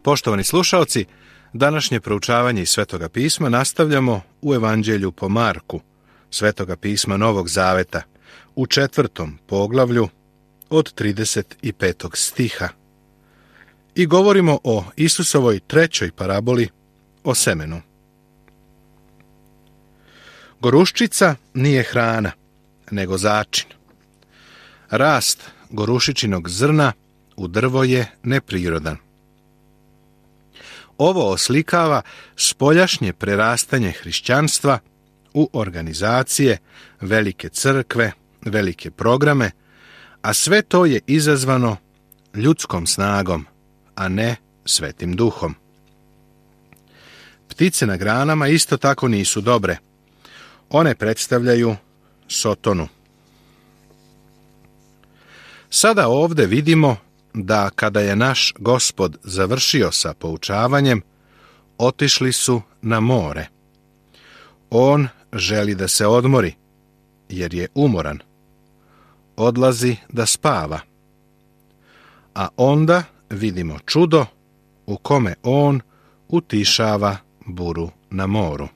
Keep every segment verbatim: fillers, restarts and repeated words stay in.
Poštovani slušaoci, današnje proučavanje iz Svetoga pisma nastavljamo u Evanđelju po Marku, Svetoga pisma Novog Zaveta, u četvrtom poglavlju od trideset petog stiha. I govorimo o Isusovoj trećoj paraboli o semenu. Goruščica nije hrana, nego začin. Rast gorušičinog zrna u drvo je neprirodan. Ovo oslikava spoljašnje prerastanje hrišćanstva u organizacije, velike crkve, velike programe, a sve to je izazvano ljudskom snagom, a ne Svetim Duhom. Ptice na granama isto tako nisu dobre. One predstavljaju Sotonu. Sada ovdje vidimo da kada je naš Gospod završio sa poučavanjem, otišli su na more. On želi da se odmori, jer je umoran. Odlazi da spava. A onda vidimo čudo u kome on utišava buru na moru.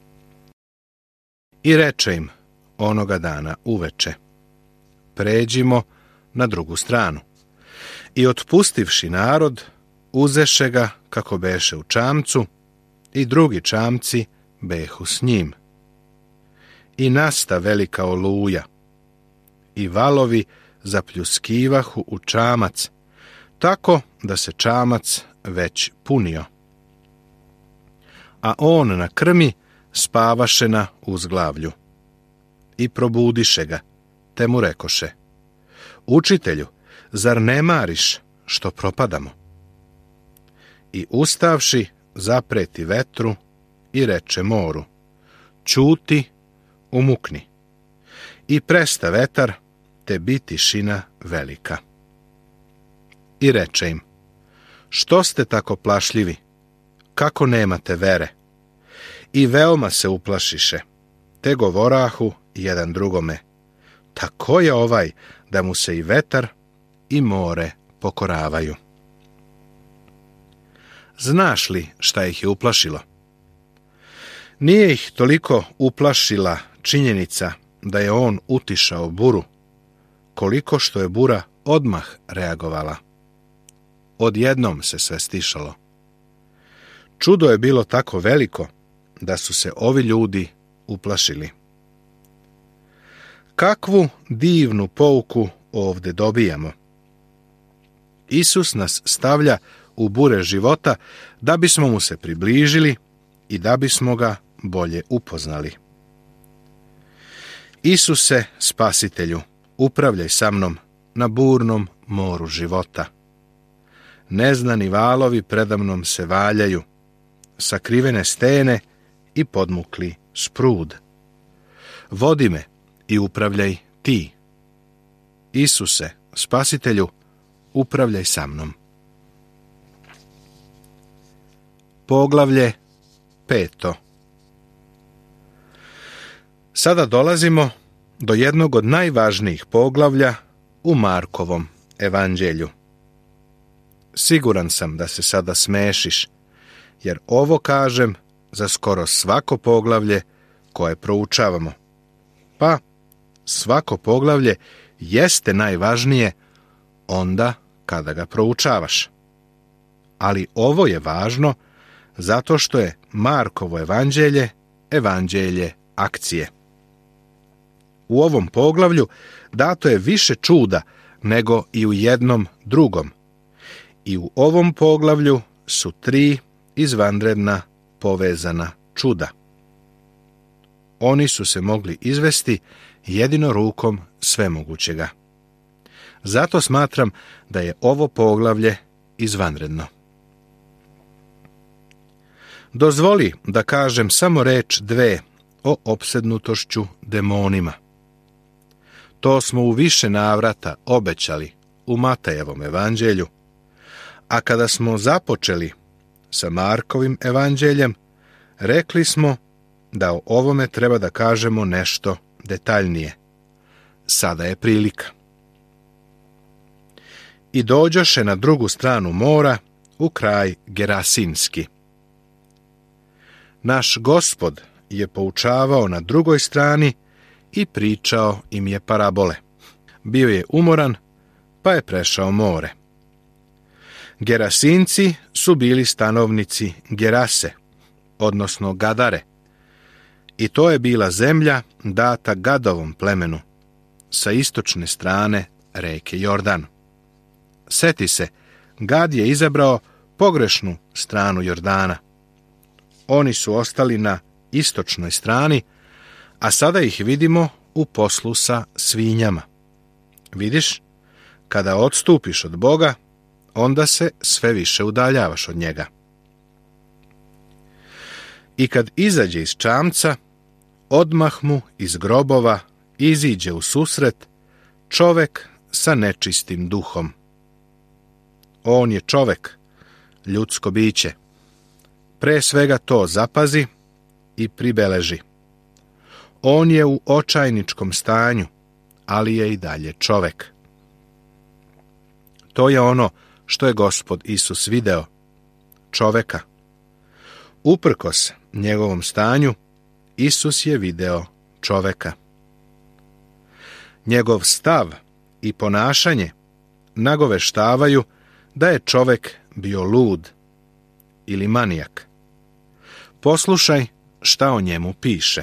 I reče im onoga dana uveče: pređimo na drugu stranu. I otpustivši narod, uzeše ga kako beše u čamcu, i drugi čamci behu s njim. I nasta velika oluja, i valovi zapljuskivahu u čamac, tako da se čamac već punio. A on na krmi spavaše na uzglavlju. I probudiše ga, te mu rekoše: učitelju, zar ne mariš što propadamo? I ustavši, zapreti vetru i reče moru: ćuti, umukni. I presta vetar, te bi tišina velika. I reče im: što ste tako plašljivi? Kako nemate vere? I veoma se uplašiše, te govorahu jedan drugome: tako je ovaj da mu se i vetar i more pokoravaju. Znaš li šta ih je uplašilo? Nije ih toliko uplašila činjenica da je on utišao buru, koliko što je bura odmah reagovala. Odjednom se sve stišalo. Čudo je bilo tako veliko da su se ovi ljudi uplašili. Kakvu divnu pouku ovdje dobijamo? Isus nas stavlja u bure života da bismo mu se približili i da bismo ga bolje upoznali. Isuse, Spasitelju, upravljaj sa mnom na burnom moru života. Neznani valovi predamnom se valjaju, sakrivene stene i podmukli sprud. Vodi me i upravljaj ti. Isuse, Spasitelju, upravljaj sa mnom. Poglavlje peto. Sada dolazimo do jednog od najvažnijih poglavlja u Markovom evanđelju. Siguran sam da se sada smešiš, jer ovo kažem za skoro svako poglavlje koje proučavamo. Pa, svako poglavlje jeste najvažnije onda kada ga proučavaš. Ali ovo je važno zato što je Markovo evanđelje evanđelje akcije. U ovom poglavlju dato je više čuda nego i u jednom drugom. I u ovom poglavlju su tri izvanredna povezana čuda. Oni su se mogli izvesti jedino rukom svemogućega. Zato smatram da je ovo poglavlje izvanredno. Dozvoli da kažem samo reč dve o opsednutošću demonima. To smo u više navrata obećali u Matejevom evanđelju, a kada smo započeli sa Markovim evanđeljem, rekli smo da o ovome treba da kažemo nešto detaljnije. Sada je prilika. I dođoše na drugu stranu mora, u kraj Gerasinski. Naš Gospod je poučavao na drugoj strani i pričao im je parabole. Bio je umoran, pa je prešao more. Gerasinci su bili stanovnici Gerase, odnosno Gadare, i to je bila zemlja data Gadovom plemenu sa istočne strane reke Jordan. Seti se, Gad je izabrao pogrešnu stranu Jordana. Oni su ostali na istočnoj strani, a sada ih vidimo u poslu sa svinjama. Vidiš, kada odstupiš od Boga, onda se sve više udaljavaš od njega. I kad izađe iz čamca, odmah mu iz grobova iziđe u susret čovek sa nečistim duhom. On je čovek, ljudsko biće. Pre svega to zapazi i pribeleži. On je u očajničkom stanju, ali je i dalje čovek. To je ono što je Gospod Isus video, čoveka. Uprkos njegovom stanju, Isus je video čoveka. Njegov stav i ponašanje nagoveštavaju da je čovek bio lud ili manijak. Poslušaj šta o njemu piše.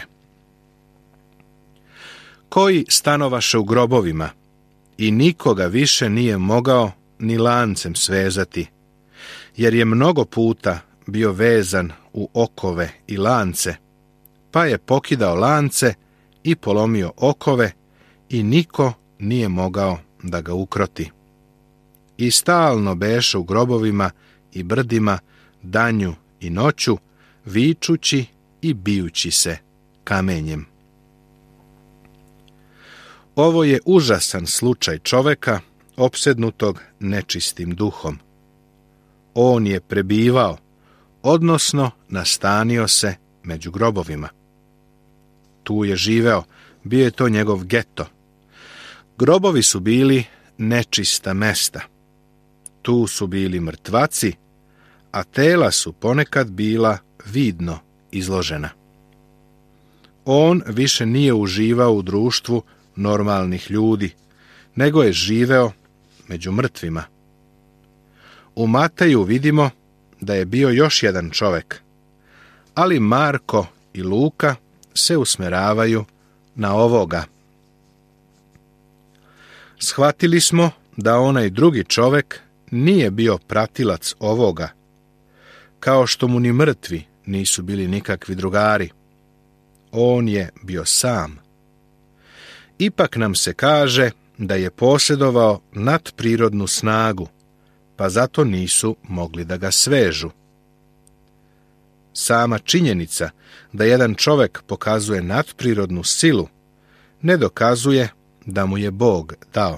Koji stanovaše u grobovima i nikoga više nije mogao ni lancem svezati, jer je mnogo puta bio vezan u okove i lance, pa je pokidao lance i polomio okove i niko nije mogao da ga ukroti. I stalno beše u grobovima i brdima, danju i noću, vičući i bijući se kamenjem. Ovo je užasan slučaj čoveka opsednutog nečistim duhom. On je prebivao, odnosno nastanio se među grobovima. Tu je živeo, bio je to njegov geto. Grobovi su bili nečista mesta. Tu su bili mrtvaci, a tela su ponekad bila vidno izložena. On više nije uživao u društvu normalnih ljudi, nego je živeo među mrtvima. U Mateju vidimo da je bio još jedan čovek, ali Marko i Luka se usmeravaju na ovoga. Shvatili smo da onaj drugi čovek nije bio pratilac ovoga, kao što mu ni mrtvi nisu bili nikakvi drugari. On je bio sam. Ipak nam se kaže da je posjedovao nadprirodnu snagu, pa zato nisu mogli da ga svežu. Sama činjenica da jedan čovek pokazuje nadprirodnu silu ne dokazuje da mu je Bog dao.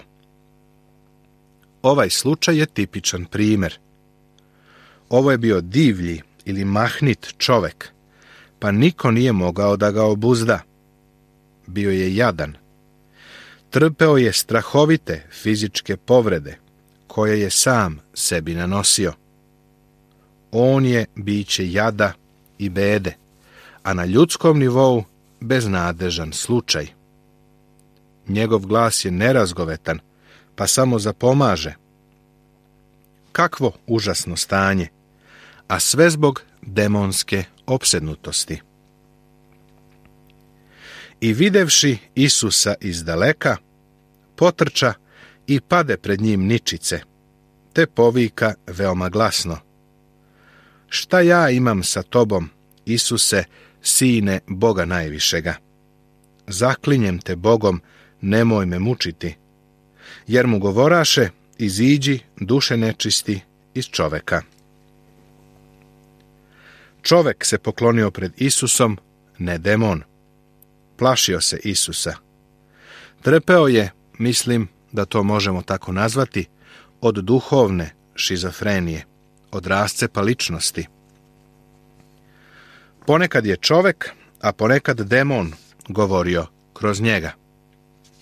Ovaj slučaj je tipičan primjer. Ovo je bio divlji ili mahnit čovek, pa niko nije mogao da ga obuzda. Bio je jadan. Trpeo je strahovite fizičke povrede, koje je sam sebi nanosio. On je biće jada i bede, a na ljudskom nivou beznadežan slučaj. Njegov glas je nerazgovetan, pa samo zapomaže. Kakvo užasno stanje, a sve zbog demonske opsednutosti. I videvši Isusa izdaleka, potrča i pade pred njim ničice, te povika veoma glasno. Šta ja imam sa tobom, Isuse, sine Boga najvišega? Zaklinjem te Bogom, nemoj me mučiti. Jer mu govoraše, iziđi duše nečisti iz čoveka. Čovek se poklonio pred Isusom, ne demon. Plašio se Isusa. Trpeo je, mislim da to možemo tako nazvati, od duhovne šizofrenije, od rascepa ličnosti. Ponekad je čovek, a ponekad demon govorio kroz njega.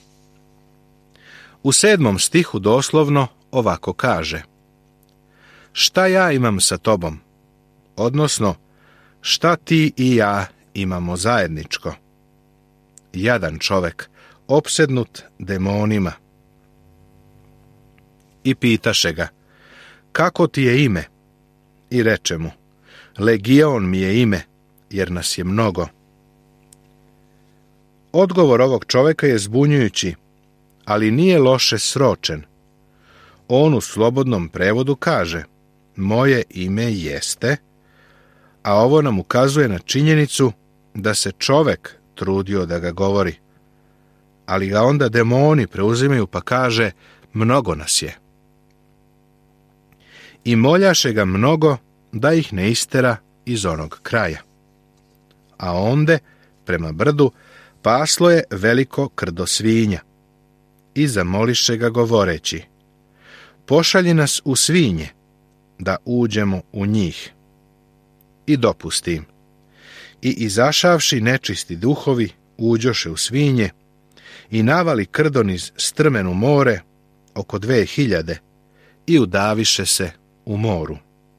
U sedmom stihu doslovno ovako kaže: šta ja imam sa tobom? Odnosno, šta ti i ja imamo zajedničko? Jadan čovek, opsednut demonima. I pitaše ga, kako ti je ime? I reče mu, Legion mi je ime, jer nas je mnogo. Odgovor ovog čoveka je zbunjujući, ali nije loše sročen. On u slobodnom prevodu kaže, moje ime jeste, a ovo nam ukazuje na činjenicu da se čovek trudio da ga govori, ali ga onda demoni preuzimaju pa kaže, mnogo nas je. I moljaše ga mnogo da ih ne istera iz onog kraja. A onde, prema brdu, paslo je veliko krdo svinja. I zamoliše ga govoreći, pošalji nas u svinje, da uđemo u njih. I dopusti im. I izašavši nečisti duhovi, uđoše u svinje i navali krdo niz strmenu more, oko dve hiljade, i udaviše se u moru.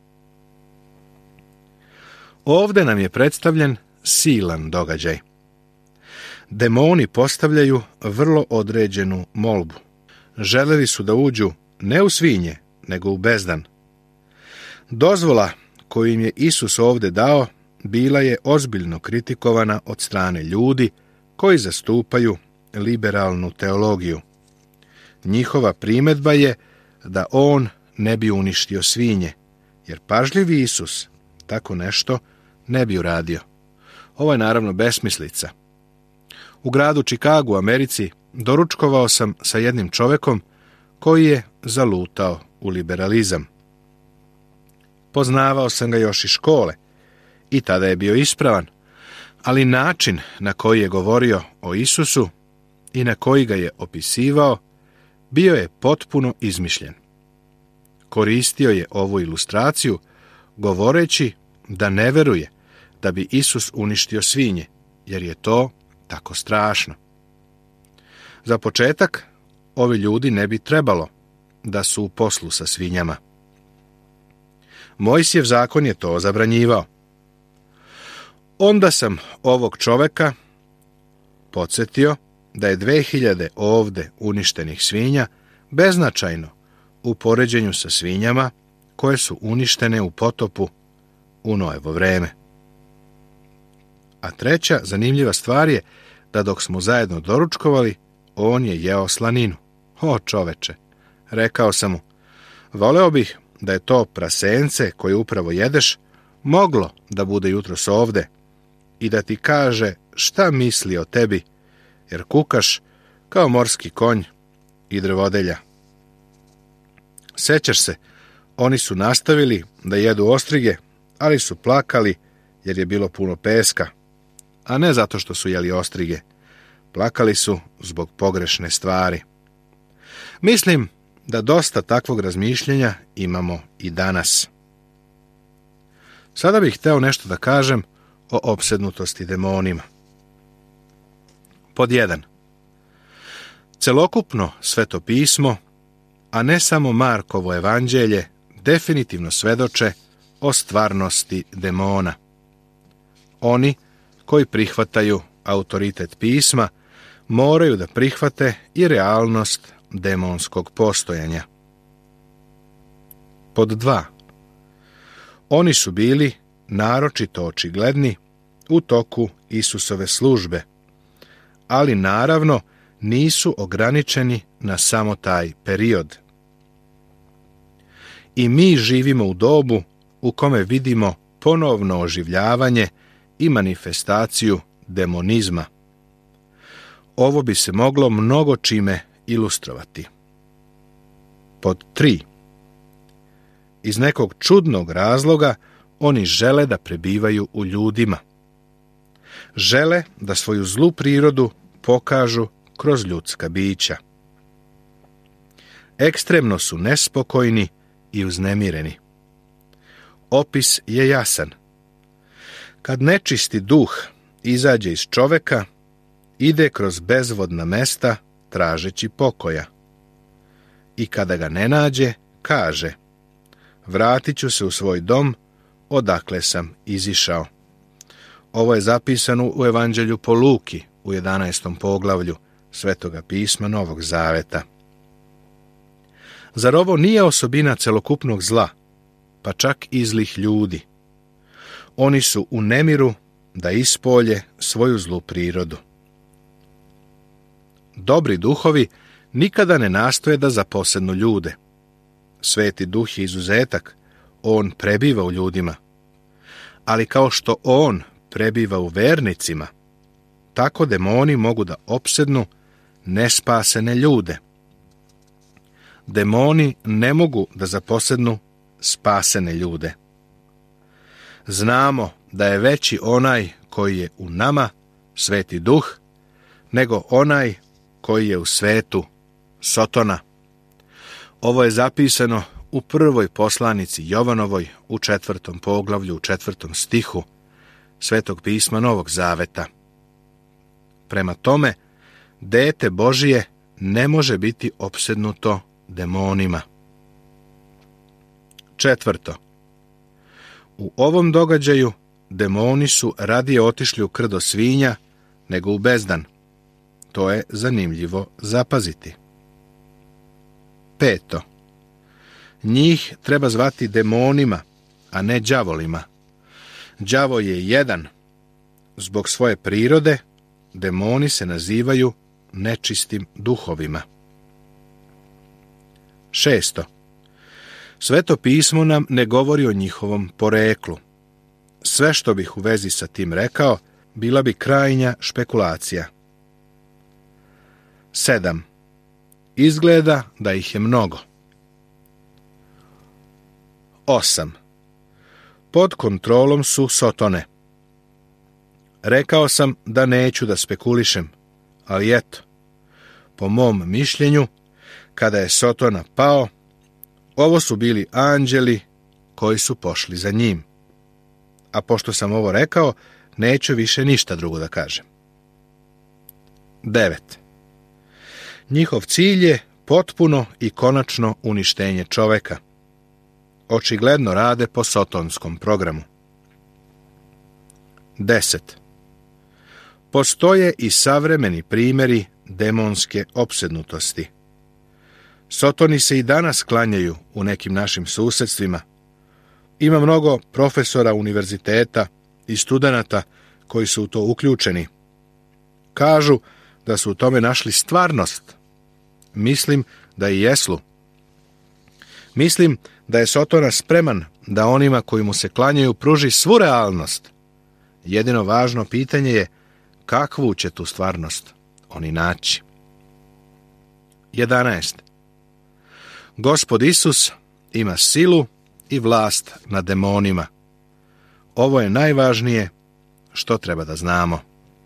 Ovde nam je predstavljen silan događaj. Demoni postavljaju vrlo određenu molbu. Želeli su da uđu ne u svinje, nego u bezdan. Dozvola koju im je Isus ovde dao bila je ozbiljno kritikovana od strane ljudi koji zastupaju liberalnu teologiju. Njihova primedba je da on ne bi uništio svinje, jer pažljivi Isus tako nešto ne bi uradio. Ovo je naravno besmislica. U gradu Čikagu u Americi doručkovao sam sa jednim čovekom koji je zalutao u liberalizam. Poznavao sam ga još iz škole i tada je bio ispravan, ali način na koji je govorio o Isusu i na koji ga je opisivao bio je potpuno izmišljen. Koristio je ovu ilustraciju govoreći da ne veruje da bi Isus uništio svinje, jer je to tako strašno. Za početak, ovi ljudi ne bi trebalo da su u poslu sa svinjama. Mojsijev zakon je to zabranjivao. Onda sam ovog čoveka podsjetio da je dve hiljade ovde uništenih svinja beznačajno u poređenju sa svinjama koje su uništene u potopu u Noevo vreme. A treća zanimljiva stvar je da dok smo zajedno doručkovali, on je jeo slaninu. O čoveče, rekao sam mu, voleo bih da je to prasence koje upravo jedeš moglo da bude jutros ovde i da ti kaže šta misli o tebi, jer kukaš kao morski konj i drvodelja. Sećaš se, oni su nastavili da jedu ostrige, ali su plakali jer je bilo puno peska, a ne zato što su jeli ostrige. Plakali su zbog pogrešne stvari. Mislim da dosta takvog razmišljenja imamo i danas. Sada bih hteo nešto da kažem o opsednutosti demonima. Pod jedan. Celokupno Sveto pismo, a ne samo Markovo evanđelje, definitivno svedoče o stvarnosti demona. Oni koji prihvataju autoritet pisma moraju da prihvate i realnost demonskog postojanja. Pod dva. Oni su bili naročito očigledni u toku Isusove službe, ali naravno nisu ograničeni na samo taj period. I mi živimo u dobu u kome vidimo ponovno oživljavanje i manifestaciju demonizma. Ovo bi se moglo mnogo čime ilustrovati. Pod tri. Iz nekog čudnog razloga oni žele da prebivaju u ljudima. Žele da svoju zlu prirodu pokažu kroz ljudska bića. Ekstremno su nespokojni i uznemireni. Opis je jasan. Kad nečisti duh izađe iz čoveka, ide kroz bezvodna mesta tražeći pokoja. I kada ga ne nađe, kaže: vratit ću se u svoj dom, odakle sam izišao. Ovo je zapisano u Evanđelju po Luki u jedanaestom poglavlju Svetoga pisma Novog Zaveta. Zar ovo nije osobina celokupnog zla, pa čak i zlih ljudi? Oni su u nemiru da ispolje svoju zlu prirodu. Dobri duhovi nikada ne nastoje da zaposednu ljude. Sveti duh je izuzetak, on prebiva u ljudima. Ali kao što on prebiva u vernicima, tako demoni mogu da opsednu nespasene ljude. Demoni ne mogu da zaposednu spasene ljude. Znamo da je veći onaj koji je u nama, Sveti Duh, nego onaj koji je u svetu, Sotona. Ovo je zapisano u prvoj poslanici Jovanovoj u četvrtom poglavlju, u četvrtom stihu Svetog pisma Novog Zaveta. Prema tome, dete Božije ne može biti opsednuto demonima. Četvrto. U ovom događaju demoni su radije otišli u krdo svinja nego u bezdan. To je zanimljivo zapaziti. Peto. Njih treba zvati demonima, a ne đavolima. Đavo je jedan. Zbog svoje prirode, demoni se nazivaju nečistim duhovima. Šesto. Sveto pismo nam ne govori o njihovom poreklu. Sve što bih u vezi sa tim rekao, bila bi krajnja špekulacija. Sedam. Izgleda da ih je mnogo. Osam. Pod kontrolom su Sotone. Rekao sam da neću da spekulišem, ali eto, po mom mišljenju, kada je Sotona pao, ovo su bili anđeli koji su pošli za njim. A pošto sam ovo rekao, neću više ništa drugo da kažem. Devet. Njihov cilj je potpuno i konačno uništenje čoveka. Očigledno rade po sotonskom programu. Deset. Postoje i savremeni primjeri demonske opsednutosti. Sotoni se i danas klanjaju u nekim našim susedstvima. Ima mnogo profesora univerziteta i studenata koji su u to uključeni. Kažu da su u tome našli stvarnost. Mislim da i jesu. Mislim da je Sotona spreman da onima koji mu se klanjaju pruži svu realnost. Jedino važno pitanje je kakvu će tu stvarnost oni naći. Jedanaest. Gospod Isus ima silu i vlast nad demonima. Ovo je najvažnije što treba da znamo.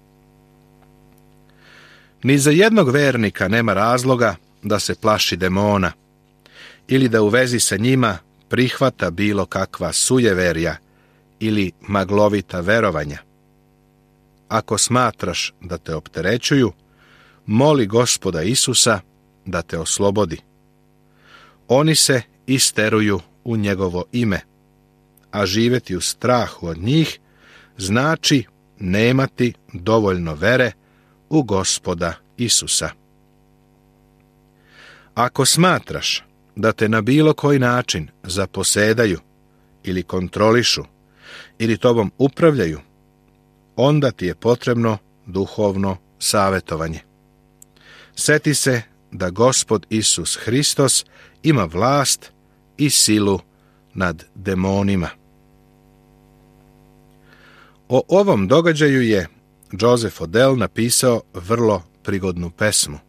Ni za jednog vernika nema razloga da se plaši demona ili da u vezi sa njima prihvata bilo kakva sujeverja ili maglovita verovanja. Ako smatraš da te opterećuju, moli Gospoda Isusa da te oslobodi. Oni se isteruju u njegovo ime, a živjeti u strahu od njih znači nemati dovoljno vere u Gospoda Isusa. Ako smatraš da te na bilo koji način zaposedaju ili kontrolišu ili tobom upravljaju, onda ti je potrebno duhovno savjetovanje. Seti se da Gospod Isus Hristos ima vlast i silu nad demonima. O ovom događaju je Joseph Odell napisao vrlo prigodnu pesmu.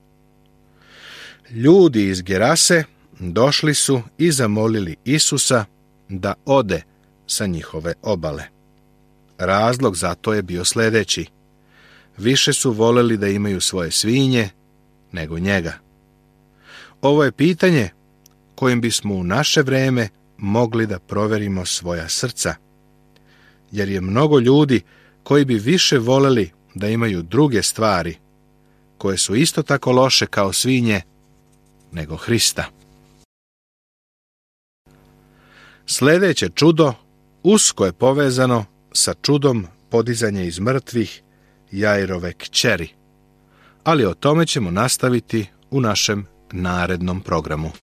Ljudi iz Gerase došli su i zamolili Isusa da ode sa njihove obale. Razlog za to je bio sljedeći. Više su voleli da imaju svoje svinje nego njega. Ovo je pitanje kojim bismo u naše vrijeme mogli da proverimo svoja srca, jer je mnogo ljudi koji bi više voleli da imaju druge stvari, koje su isto tako loše kao svinje, nego Hrista. Sljedeće čudo usko je povezano sa čudom podizanja iz mrtvih Jairove kćeri, ali o tome ćemo nastaviti u našem narednom programu.